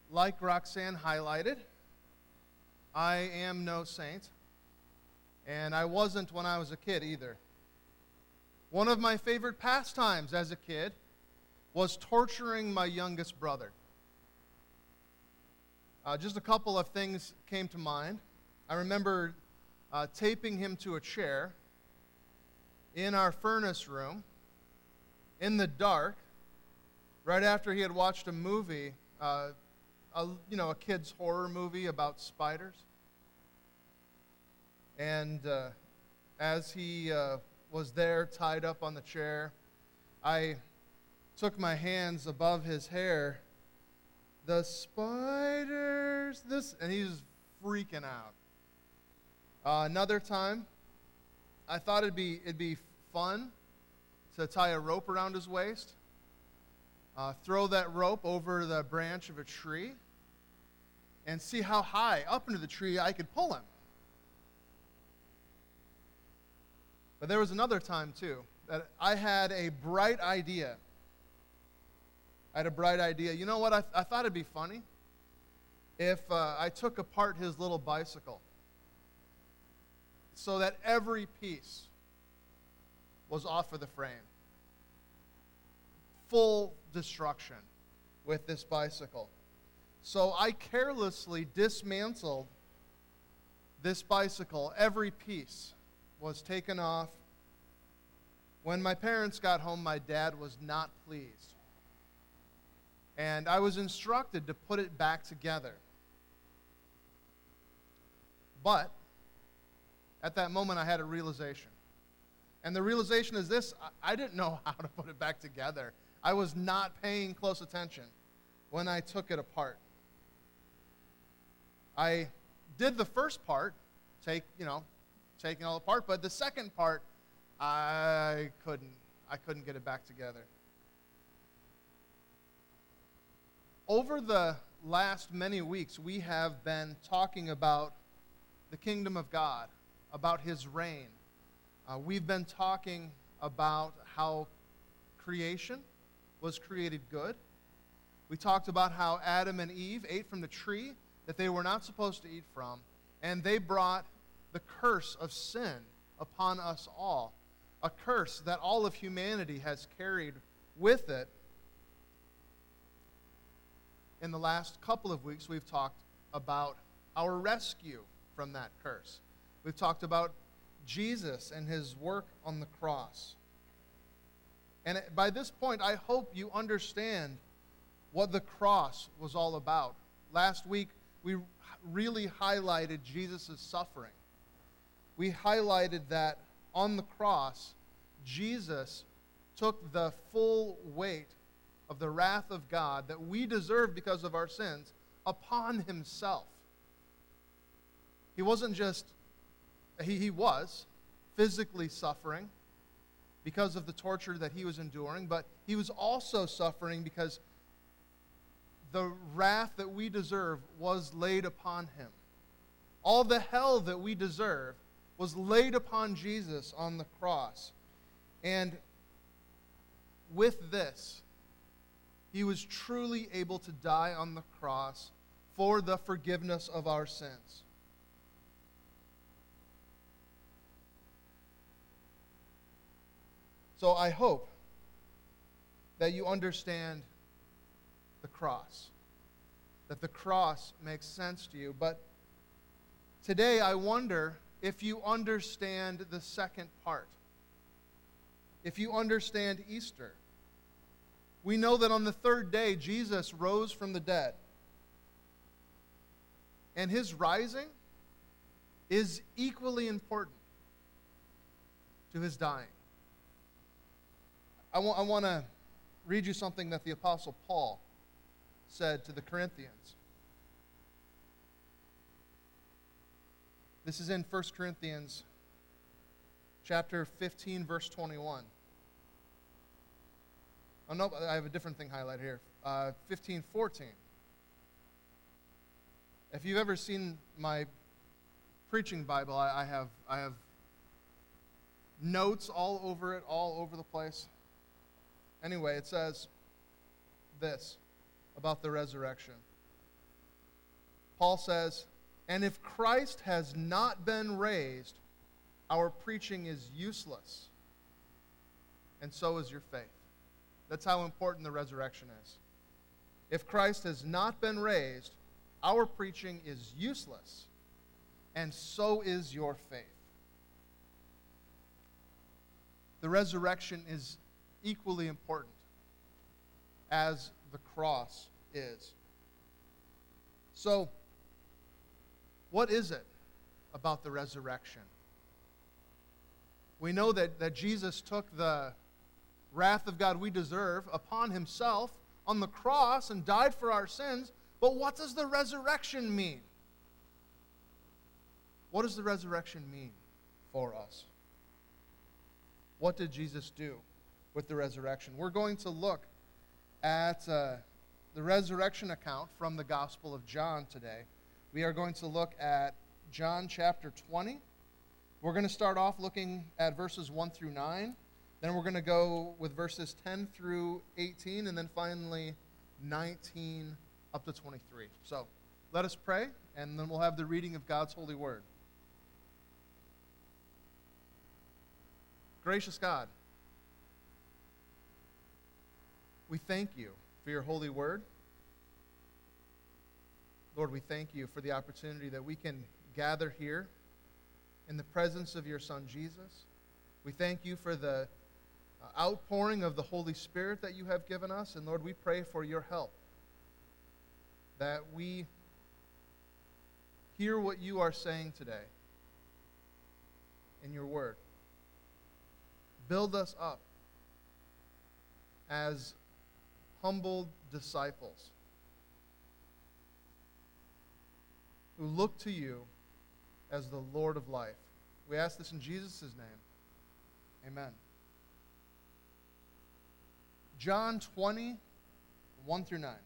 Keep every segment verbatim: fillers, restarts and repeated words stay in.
like Roxanne highlighted, I am no saint, and I wasn't when I was a kid either. One of my favorite pastimes as a kid was torturing my youngest brother. Uh, just a couple of things came to mind. I remember uh, taping him to a chair in our furnace room, in the dark, right after he had watched a movie, uh, a, you know, a kid's horror movie about spiders. And uh, as he uh, was there, tied up on the chair, I took my hands above his hair. The spiders, this, and he was freaking out. Uh, another time, I thought it'd be it'd be fun to tie a rope around his waist, uh, throw that rope over the branch of a tree, and see how high up into the tree I could pull him. But there was another time, too, that I had a bright idea. I had a bright idea. You know what? I, th- I thought it'd be funny if uh, I took apart his little bicycle so that every piece was off of the frame. Full destruction with this bicycle. So I carelessly dismantled this bicycle. Every piece was taken off. When my parents got home, my dad was not pleased. And I was instructed to put it back together. But at that moment, I had a realization. And the realization is this: I didn't know how to put it back together. I was not paying close attention when I took it apart. I did the first part, take, you know, taking it all apart, but the second part, I couldn't. I couldn't get it back together. Over the last many weeks, we have been talking about the kingdom of God, about His reign. Uh, we've been talking about how creation was created good. We talked about how Adam and Eve ate from the tree that they were not supposed to eat from, and they brought the curse of sin upon us all, a curse that all of humanity has carried with it. In the last couple of weeks, we've talked about our rescue from that curse. We've talked about Jesus and His work on the cross. And by this point, I hope you understand what the cross was all about. Last week, we really highlighted Jesus' suffering. We highlighted that on the cross, Jesus took the full weight of the wrath of God that we deserve because of our sins upon Himself. He wasn't just, he, he was physically suffering because of the torture that He was enduring, but He was also suffering because the wrath that we deserve was laid upon Him. All the hell that we deserve was laid upon Jesus on the cross. And with this, He was truly able to die on the cross for the forgiveness of our sins. So I hope that you understand the cross, that the cross makes sense to you. But today I wonder if you understand the second part, if you understand Easter. We know that on the third day, Jesus rose from the dead. And His rising is equally important to His dying. I want, I want to read you something that the Apostle Paul said to the Corinthians. This is in First Corinthians chapter fifteen, verse twenty-one. Oh, no, I have a different thing highlighted here. Uh, fifteen fourteen. If you've ever seen my preaching Bible, I, I have I have notes all over it, all over the place. Anyway, it says this about the resurrection. Paul says, "And if Christ has not been raised, our preaching is useless, and so is your faith." That's how important the resurrection is. If Christ has not been raised, our preaching is useless, and so is your faith. The resurrection is equally important as the cross is. So, what is it about the resurrection? We know that, that Jesus took the wrath of God we deserve upon himself on the cross and died for our sins, but what does the resurrection mean? What does the resurrection mean for us? What did Jesus do with the resurrection? We're going to look at uh, the resurrection account from the Gospel of John today. We are going to look at John chapter twenty. We're going to start off looking at verses one through nine. Then we're going to go with verses ten through eighteen, and then finally nineteen up to twenty-three. So let us pray, and then we'll have the reading of God's holy word. Gracious God, we thank you for your holy word. Lord, we thank you for the opportunity that we can gather here in the presence of your Son, Jesus. We thank you for the outpouring of the Holy Spirit that you have given us. And Lord, we pray for your help, that we hear what you are saying today in your word. Build us up as humble disciples who look to you as the Lord of life. We ask this in Jesus' name. Amen. John twenty, one through nine.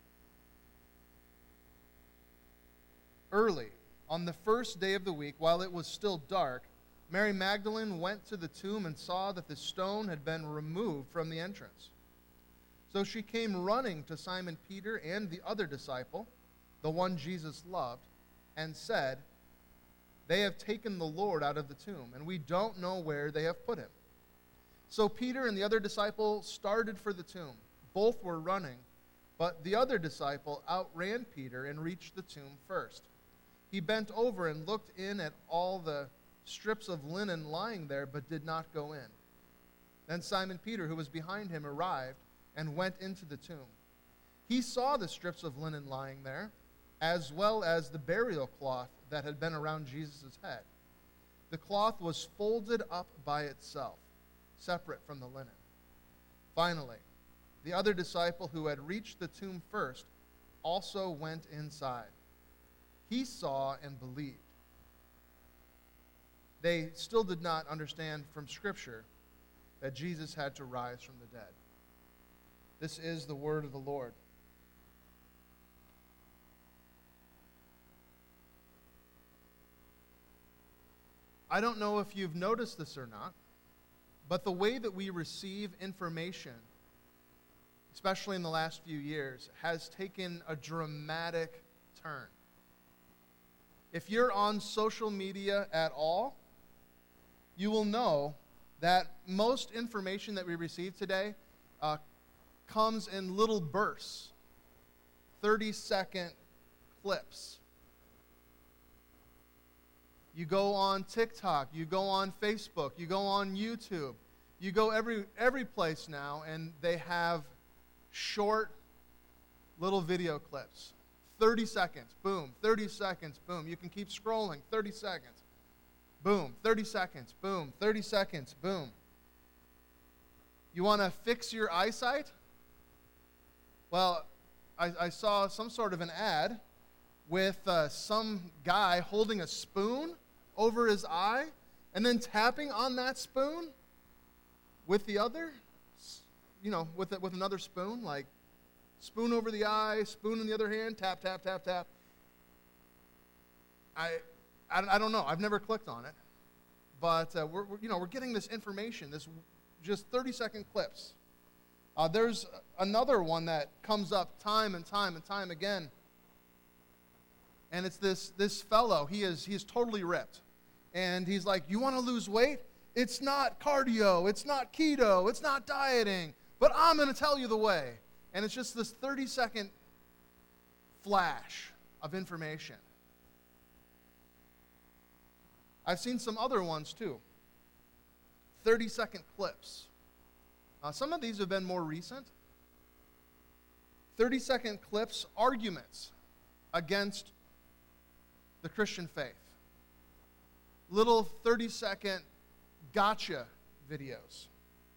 Early, on the first day of the week, while it was still dark, Mary Magdalene went to the tomb and saw that the stone had been removed from the entrance. So she came running to Simon Peter and the other disciple, the one Jesus loved, and said, "They have taken the Lord out of the tomb, and we don't know where they have put him." So Peter and the other disciple started for the tomb. Both were running, but the other disciple outran Peter and reached the tomb first. He bent over and looked in at all the strips of linen lying there, but did not go in. Then Simon Peter, who was behind him, arrived and went into the tomb. He saw the strips of linen lying there, as well as the burial cloth that had been around Jesus' head. The cloth was folded up by itself, separate from the linen. Finally, the other disciple who had reached the tomb first also went inside. He saw and believed. They still did not understand from Scripture that Jesus had to rise from the dead. This is the word of the Lord. I don't know if you've noticed this or not, but the way that we receive information, especially in the last few years, has taken a dramatic turn. If you're on social media at all, you will know that most information that we receive today uh, comes in little bursts, thirty-second clips. You go on TikTok, you go on Facebook, you go on YouTube, you go every every place now, and they have short little video clips. thirty seconds, boom, thirty seconds, boom. You can keep scrolling, thirty seconds, boom, thirty seconds, boom, thirty seconds, boom. You want to fix your eyesight? Well, I, I saw some sort of an ad with uh, some guy holding a spoon over his eye and then tapping on that spoon with the other, you know, with it, with another spoon, like spoon over the eye, spoon in the other hand, tap, tap, tap, tap. I, I, I don't know. I've never clicked on it, but uh, we're, we're, you know, we're getting this information, this just thirty-second clips. Uh, there's another one that comes up time and time and time again, And it's this, this fellow, he is, he is totally ripped. And he's like, you want to lose weight? It's not cardio, it's not keto, it's not dieting, but I'm going to tell you the way. And it's just this thirty-second flash of information. I've seen some other ones too. thirty-second clips. Uh, some of these have been more recent. thirty-second clips, arguments against the Christian faith. Little thirty-second gotcha videos.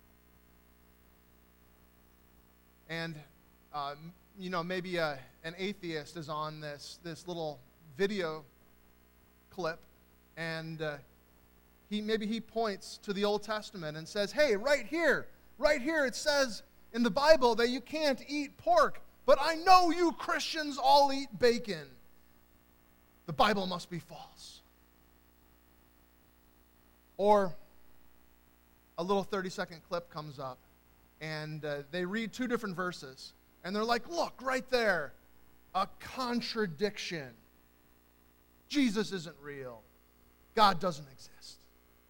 And, uh, you know, maybe a, an atheist is on this, this little video clip, and uh, he maybe he points to the Old Testament and says, hey, right here, right here it says in the Bible that you can't eat pork, but I know you Christians all eat bacon. The Bible must be false. Or a little thirty-second clip comes up, and uh, they read two different verses, and they're like, look, right there, a contradiction. Jesus isn't real. God doesn't exist.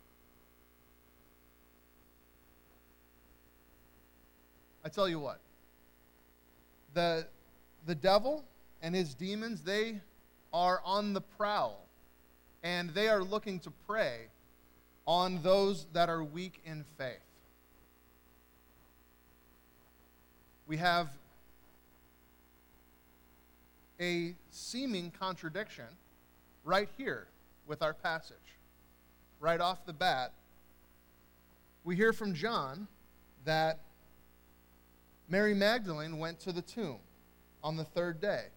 I tell you what, the, the devil and his demons, they are on the prowl, and they are looking to prey on those that are weak in faith. We have a seeming contradiction right here with our passage. Right off the bat, we hear from John that Mary Magdalene went to the tomb on the third day.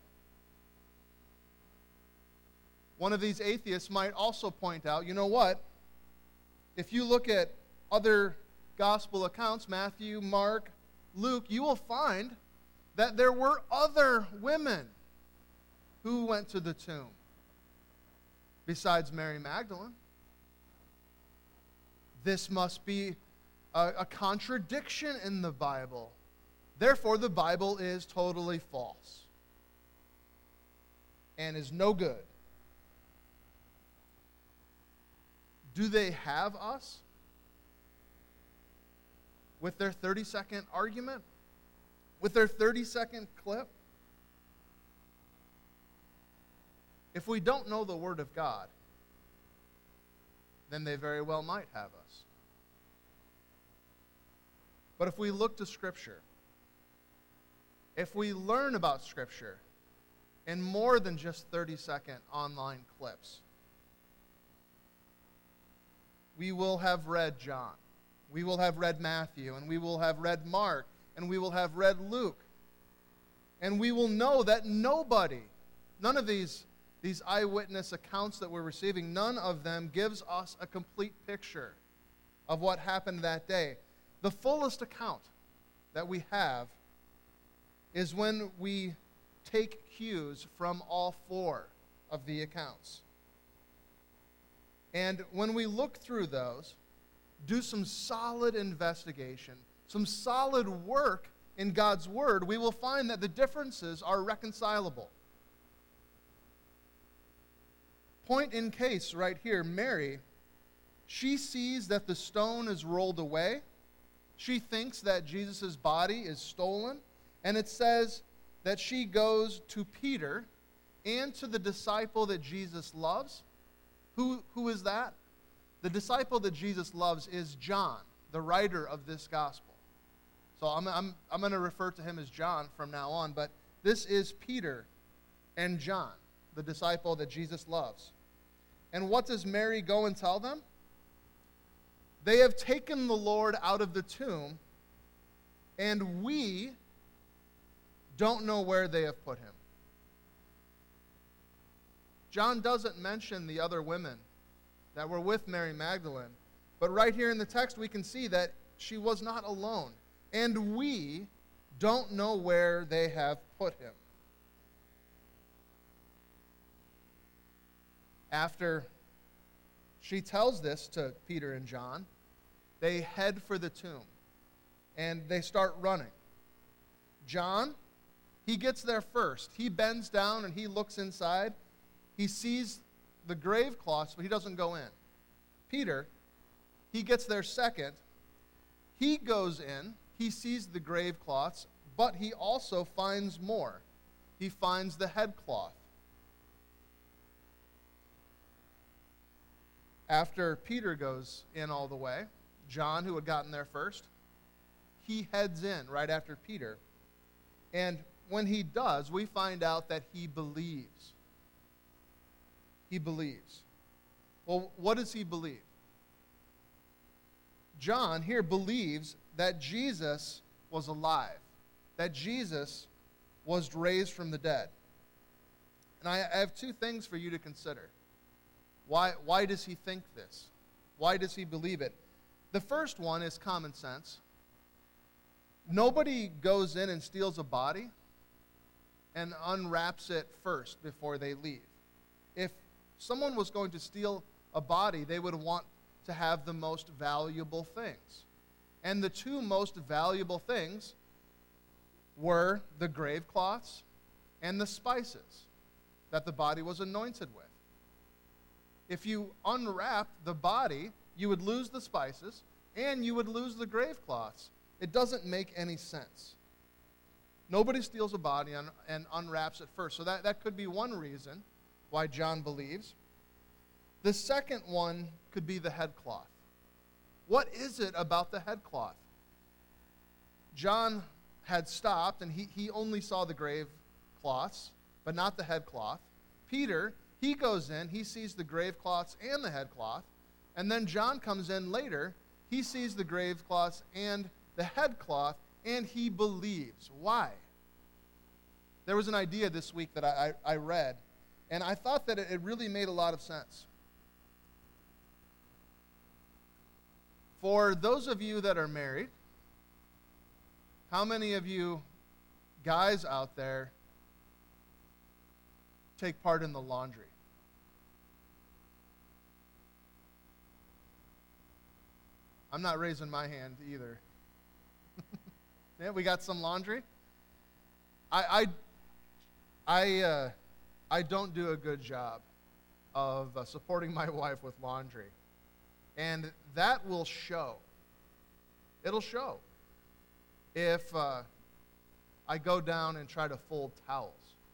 One of these atheists might also point out, you know what? If you look at other gospel accounts, Matthew, Mark, Luke, you will find that there were other women who went to the tomb besides Mary Magdalene. This must be a, a contradiction in the Bible. Therefore, the Bible is totally false and is no good. Do they have us with their thirty-second argument? With their thirty-second clip? If we don't know the Word of God, then they very well might have us. But if we look to Scripture, if we learn about Scripture in more than just thirty-second online clips, we will have read John, we will have read Matthew, and we will have read Mark, and we will have read Luke. And we will know that nobody, none of these, these eyewitness accounts that we're receiving, none of them gives us a complete picture of what happened that day. The fullest account that we have is when we take cues from all four of the accounts. And when we look through those, do some solid investigation, some solid work in God's Word, we will find that the differences are reconcilable. Point in case right here, Mary, she sees that the stone is rolled away. She thinks that Jesus' body is stolen. And it says that she goes to Peter and to the disciple that Jesus loves. Who, who is that? The disciple that Jesus loves is John, the writer of this gospel. So I'm, I'm, I'm going to refer to him as John from now on, but this is Peter and John, the disciple that Jesus loves. And what does Mary go and tell them? They have taken the Lord out of the tomb, and we don't know where they have put him. John doesn't mention the other women that were with Mary Magdalene, but right here in the text we can see that she was not alone, and we don't know where they have put him. After she tells this to Peter and John, they head for the tomb, and they start running. John, he gets there first. He bends down and he looks inside, he sees the grave cloths, but he doesn't go in. Peter, he gets there second. He goes in, he sees the grave cloths, but he also finds more. He finds the headcloth. After Peter goes in all the way, John, who had gotten there first, he heads in right after Peter. And when he does, we find out that he believes. He believes. Well, what does he believe? John here believes that Jesus was alive, that Jesus was raised from the dead. And I have two things for you to consider. Why, why does he think this? Why does he believe it? The first one is common sense. Nobody goes in and steals a body and unwraps it first before they leave. If someone was going to steal a body, they would want to have the most valuable things. And the two most valuable things were the grave cloths and the spices that the body was anointed with. If you unwrapped the body, you would lose the spices and you would lose the grave cloths. It doesn't make any sense. Nobody steals a body and, and unwraps it first. So that, that could be one reason why John believes. The second one could be the headcloth. What is it about the headcloth? John had stopped, and he, he only saw the grave cloths, but not the headcloth. Peter, he goes in, he sees the grave cloths and the headcloth, and then John comes in later, he sees the grave cloths and the headcloth, and he believes. Why? There was an idea this week that I, I, I read, and I thought that it, it really made a lot of sense. For those of you that are married, how many of you guys out there take part in the laundry? I'm not raising my hand either. Yeah, we got some laundry. I I I, uh, I don't do a good job of uh, supporting my wife with laundry, and that will show. It'll show if uh, I go down and try to fold towels.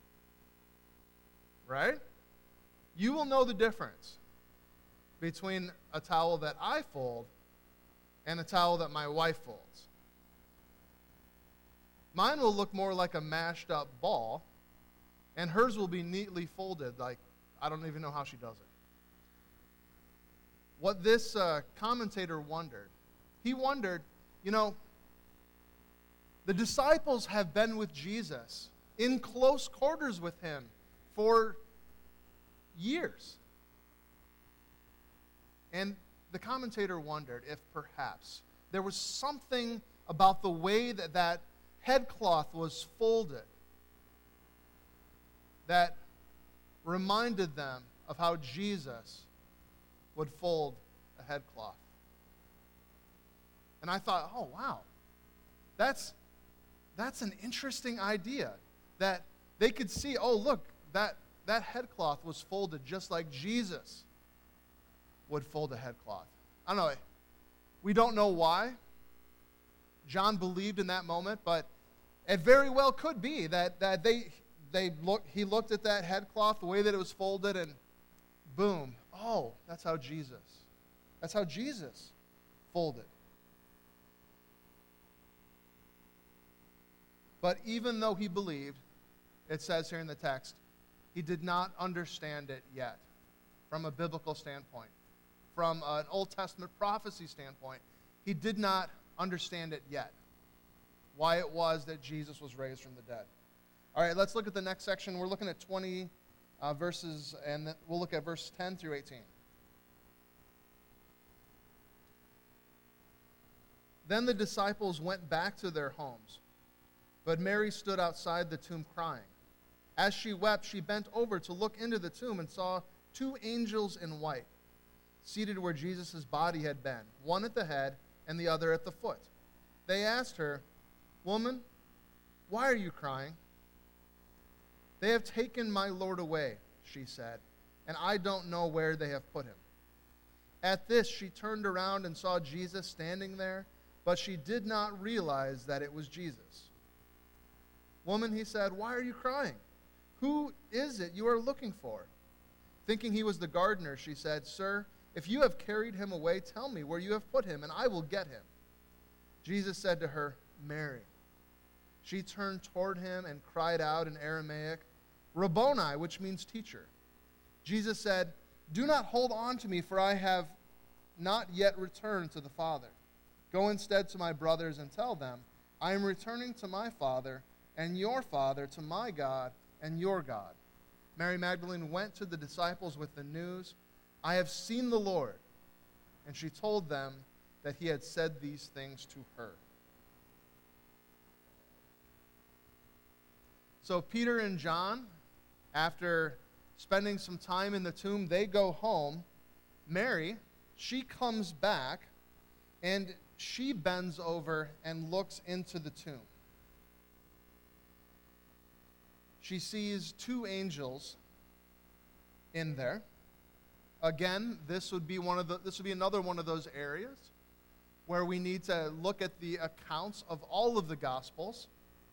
Right? You will know the difference between a towel that I fold and a towel that my wife folds. Mine will look more like a mashed up ball, and hers will be neatly folded, like I don't even know how she does it. What this uh, commentator wondered, he wondered, you know, the disciples have been with Jesus in close quarters with him for years. And the commentator wondered if perhaps there was something about the way that that headcloth was folded that reminded them of how Jesus would fold a headcloth. And I thought, oh, wow, that's, that's an interesting idea, that they could see, oh, look, that, that headcloth was folded just like Jesus would fold a headcloth. I don't know. We don't know why John believed in that moment, but it very well could be that, that they they look he looked at that headcloth, the way that it was folded, and boom, oh, that's how Jesus. That's how Jesus folded. But even though he believed, it says here in the text, he did not understand it yet from a biblical standpoint. From an Old Testament prophecy standpoint, he did not understand it yet, why it was that Jesus was raised from the dead. All right, let's look at the next section. We're looking at twenty uh, verses, and we'll look at verse ten through eighteen. Then the disciples went back to their homes, but Mary stood outside the tomb crying. As she wept, she bent over to look into the tomb and saw two angels in white, seated where Jesus' body had been, one at the head and the other at the foot. They asked her, "Woman, why are you crying?" "They have taken my Lord away," she said, and I don't know where they have put him." At this, she turned around and saw Jesus standing there, but she did not realize that it was Jesus. "Woman," he said, "why are you crying? Who is it you are looking for?" Thinking he was the gardener, she said, "Sir, if you have carried him away, tell me where you have put him, and I will get him." Jesus said to her, "Mary." She turned toward him and cried out in Aramaic, "Rabboni," which means teacher. Jesus said, "Do not hold on to me, for I have not yet returned to the Father. Go instead to my brothers and tell them, I am returning to my Father and your Father, to my God and your God." Mary Magdalene went to the disciples with the news, "I have seen the Lord." And she told them that he had said these things to her. So Peter and John, after spending some time in the tomb, they go home. Mary, she comes back, and she bends over and looks into the tomb. She sees two angels in there. Again, this would be one of the this would be another one of those areas where we need to look at the accounts of all of the Gospels.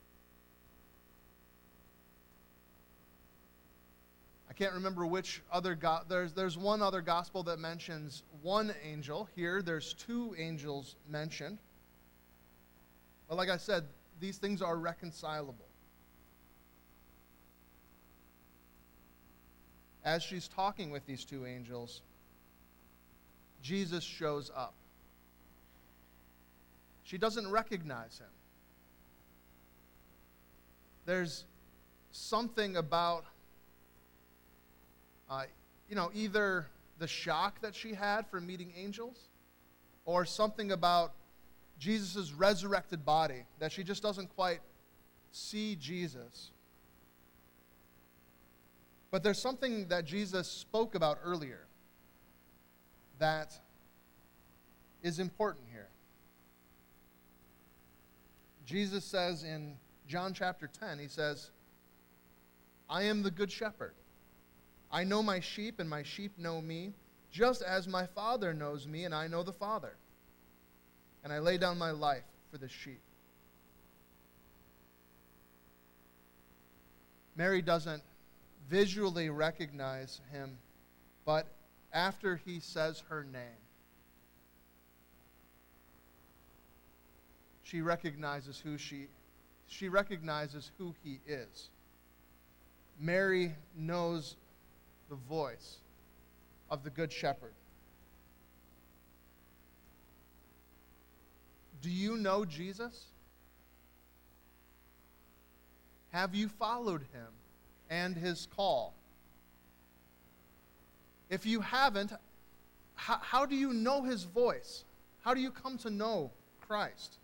I can't remember which other go- there's there's one other gospel that mentions one angel. Here there's two angels mentioned. But like I said, these things are reconcilable. As she's talking with these two angels, Jesus shows up. She doesn't recognize him. There's something about, uh, you know, either the shock that she had from meeting angels, or something about Jesus' resurrected body, that she just doesn't quite see Jesus. But there's something that Jesus spoke about earlier that is important here. Jesus says in John chapter ten, he says, "I am the good shepherd. I know my sheep, and my sheep know me, just as my Father knows me, and I know the Father. And I lay down my life for the sheep." Mary doesn't visually recognize him, but after he says her name, she recognizes who she she recognizes who he is. Mary knows the voice of the Good Shepherd. Do you know Jesus? Have you followed him and his call? If you haven't, how, how do you know his voice? How do you come to know Christ?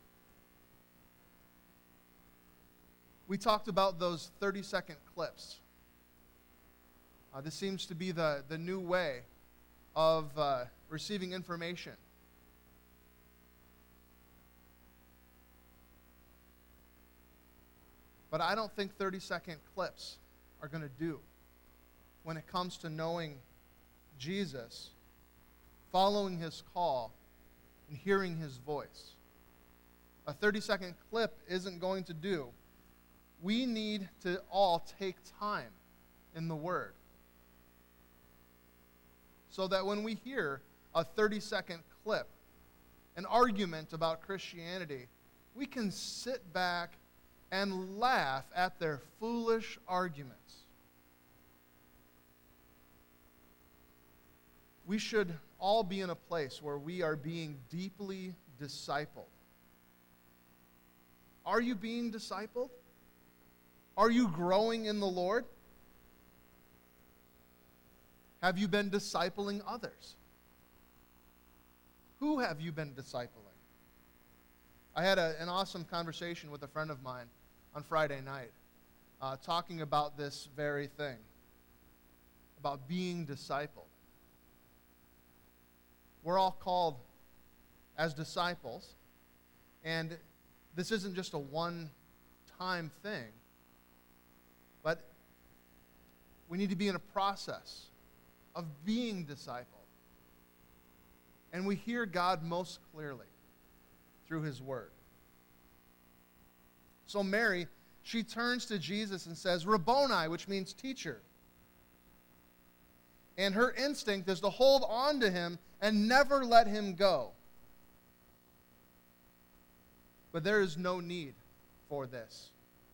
We talked about those thirty-second clips. Uh, this seems to be the, the new way of uh, receiving information. But I don't think thirty-second clips are going to do when it comes to knowing Jesus, following his call, and hearing his voice. A thirty-second clip isn't going to do. We need to all take time in the Word, so that when we hear a thirty-second clip, an argument about Christianity, we can sit back and laugh at their foolish arguments. We should all be in a place where we are being deeply discipled. Are you being discipled? Are you growing in the Lord? Have you been discipling others? Who have you been discipling? I had a, an awesome conversation with a friend of mine on Friday night, uh, talking about this very thing, about being discipled. We're all called as disciples, and this isn't just a one-time thing, but we need to be in a process of being discipled. And we hear God most clearly through his word. So Mary, she turns to Jesus and says, Rabboni, which means teacher. And her instinct is to hold on to him and never let him go. But there is no need for this.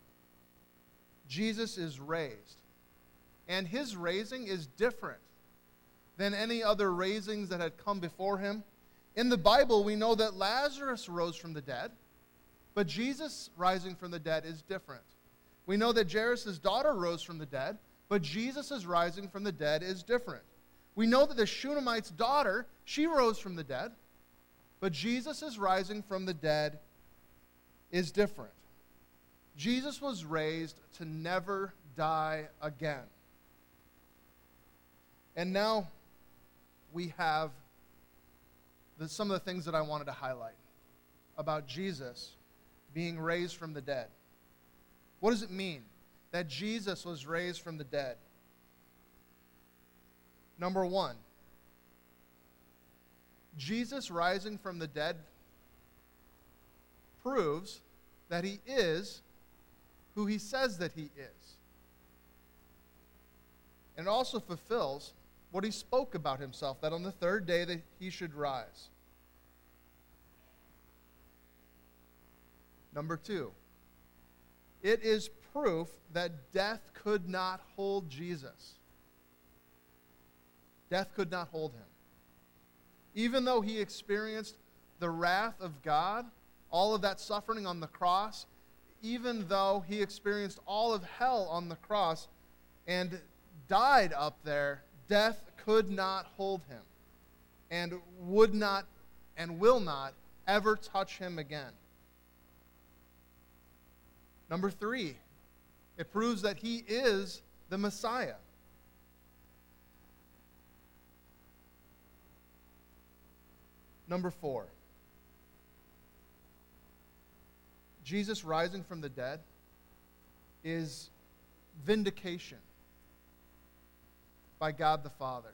Jesus is raised. And his raising is different than any other raisings that had come before him. In the Bible, we know that Lazarus rose from the dead, but Jesus rising from the dead is different. We know that Jairus' daughter rose from the dead, but Jesus' rising from the dead is different. We know that the Shunammite's daughter, she rose from the dead, but Jesus' rising from the dead is different. Jesus was raised to never die again. And now we have the, some of the things that I wanted to highlight about Jesus being raised from the dead. What does it mean that Jesus was raised from the dead? Number one, Jesus rising from the dead proves that he is who he says that he is. And it also fulfills what he spoke about himself, that on the third day that he should rise. Number two, it is proof that death could not hold Jesus. Death could not hold him. Even though he experienced the wrath of God, all of that suffering on the cross, even though he experienced all of hell on the cross and died up there, death could not hold him and would not and will not ever touch him again. Number three, it proves that he is the Messiah. Number four, Jesus rising from the dead is vindication by God the Father.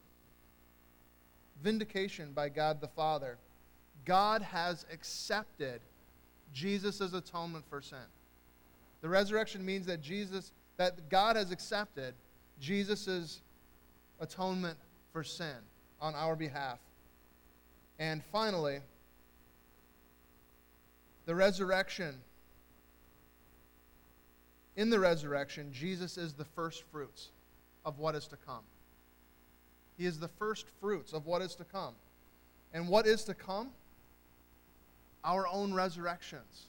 Vindication by God the Father. God has accepted Jesus' atonement for sin. The resurrection means that Jesus, that God has accepted Jesus' atonement for sin on our behalf. And finally, the resurrection. In the resurrection, Jesus is the first fruits of what is to come. He is the first fruits of what is to come. And what is to come? Our own resurrections.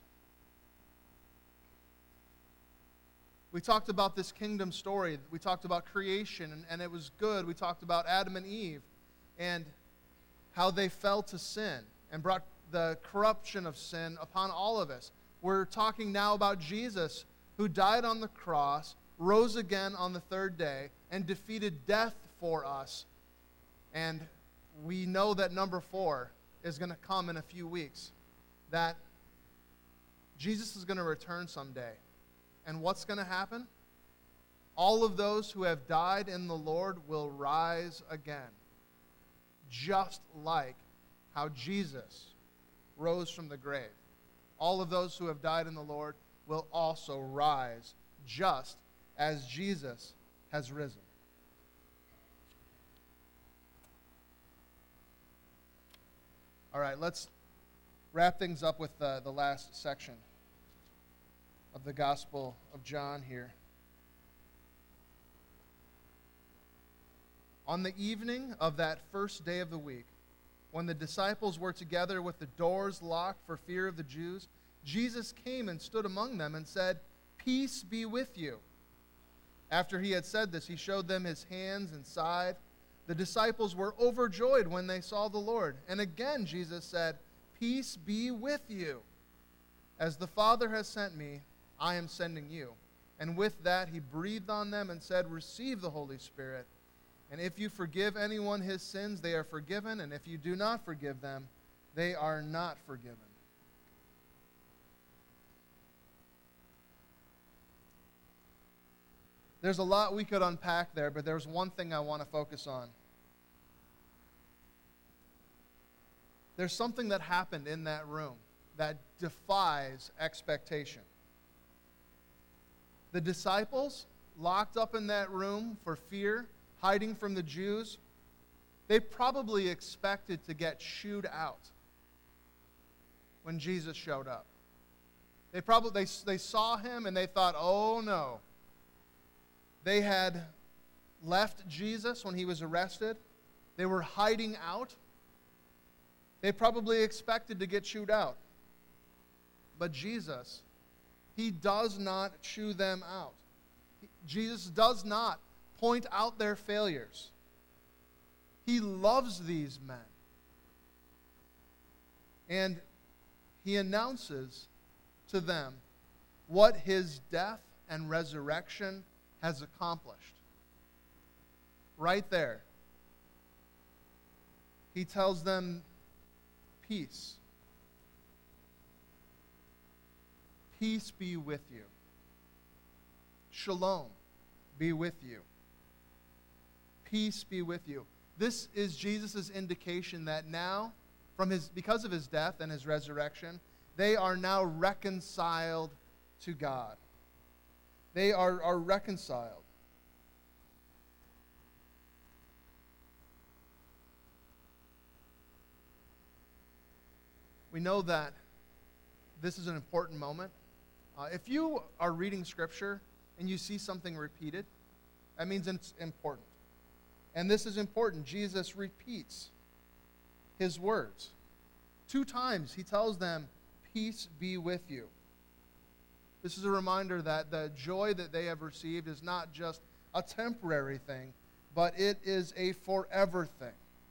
We talked about this kingdom story. We talked about creation, and, and it was good. We talked about Adam and Eve and how they fell to sin and brought the corruption of sin upon all of us. We're talking now about Jesus, who died on the cross, rose again on the third day, and defeated death for us. And we know that number four is going to come in a few weeks, that Jesus is going to return someday. And what's going to happen? All of those who have died in the Lord will rise again, just like how Jesus rose from the grave. All of those who have died in the Lord will also rise, just as Jesus has risen. All right, let's wrap things up with uh, the last section of the Gospel of John here. On the evening of that first day of the week, when the disciples were together with the doors locked for fear of the Jews, Jesus came and stood among them and said, "Peace be with you." After he had said this, he showed them his hands and side. The disciples were overjoyed when they saw the Lord. And again Jesus said, "Peace be with you. As the Father has sent me, I am sending you." And with that he breathed on them and said, "Receive the Holy Spirit. And if you forgive anyone his sins, they are forgiven. And if you do not forgive them, they are not forgiven." There's a lot we could unpack there, but there's one thing I want to focus on. There's something that happened in that room that defies expectation. The disciples, locked up in that room for fear, hiding from the Jews, they probably expected to get shooed out when Jesus showed up. They probably they, they saw him and they thought, oh no. They had left Jesus when he was arrested. They were hiding out. They probably expected to get chewed out. But Jesus, he does not chew them out. Jesus does not point out their failures. He loves these men. And he announces to them what his death and resurrection has accomplished. Right there. He tells them, peace. Peace be with you. Shalom be with you. Peace be with you. This is Jesus' indication that now, from his, because of his death and his resurrection, they are now reconciled to God. They are, are reconciled. We know that this is an important moment. Uh, if you are reading Scripture and you see something repeated, that means it's important. And this is important. Jesus repeats his words. Two times he tells them, peace be with you. This is a reminder that the joy that they have received is not just a temporary thing, but it is a forever thing.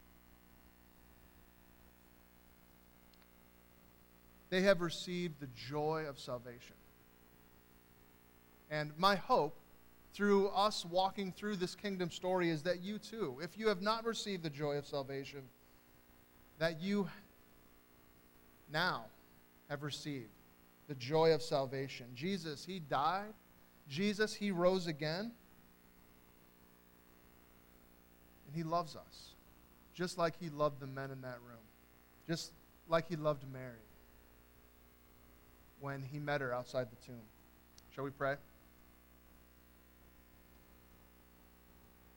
They have received the joy of salvation. And my hope through us walking through this kingdom story is that you too, if you have not received the joy of salvation, that you now have received the joy of salvation. Jesus, he died. Jesus, he rose again. And he loves us, just like he loved the men in that room, just like he loved Mary when he met her outside the tomb. Shall we pray?